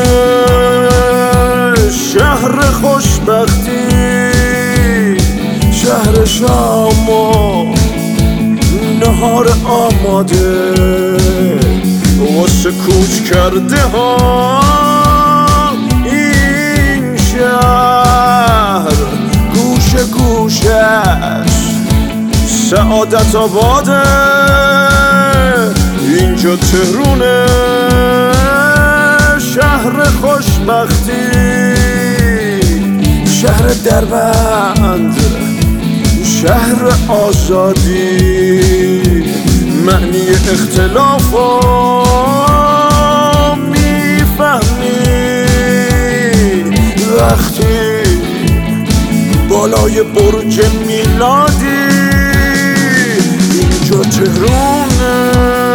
شهر خوشبختی، شهر شام و نهار آماده واسه کوچ کرده ها. این شهر گوشه گوشش سعادت آباده، اینجا تهرونه شهر خوشبختی، شهر دربند، شهر آزادی، معنی اختلافو میفهمی وقتی بالای برج میلادی. اینجا تهرونه،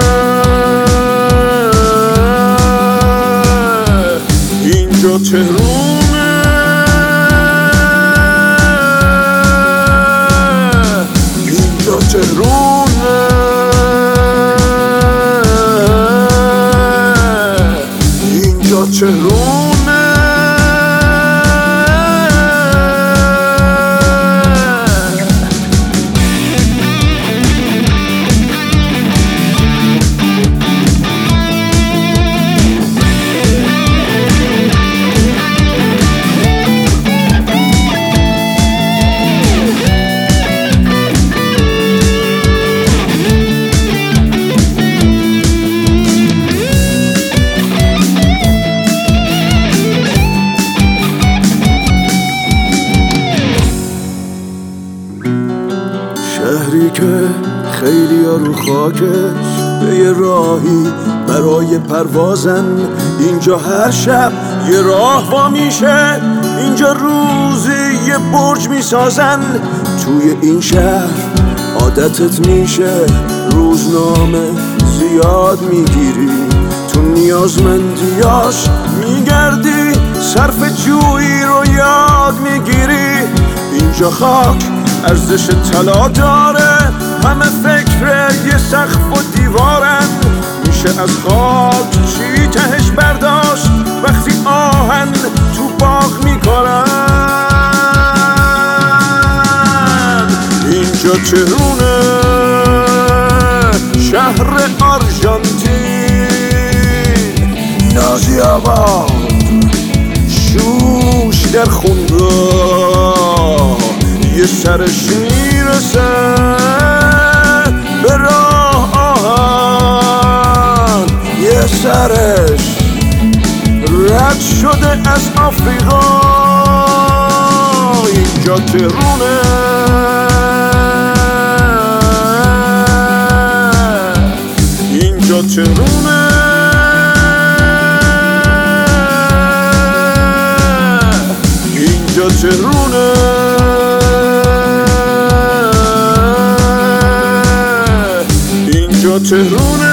اینجا تهرونه، اینجا تهرونه، اینجا تهرونه. شهری که خیلی ها رو خاکش به یه راهی برای پروازن. اینجا هر شب یه راه وا میشه، اینجا روزی یه برج میسازن. توی این شهر عادتت میشه روزنامه زیاد میگیری، تو نیازمندیاش میگردی، صرف جویی رو یاد میگیری. اینجا خاک ارزش طلا داره، همه فکر یه سقف و دیوارن. میشه از خاک چی تهش برداشت وقتی آهن تو باغ میکنن. اینجا تهرونه شهر آرژانتین، نازی آباد شوش در خونگاه، یه سرش میرسه به راه آهن، یه سرش رد شده از آفریقا. اینجا تهرونه، اینجا تهرونه، اینجا تهرونه، اینجا تهرونه.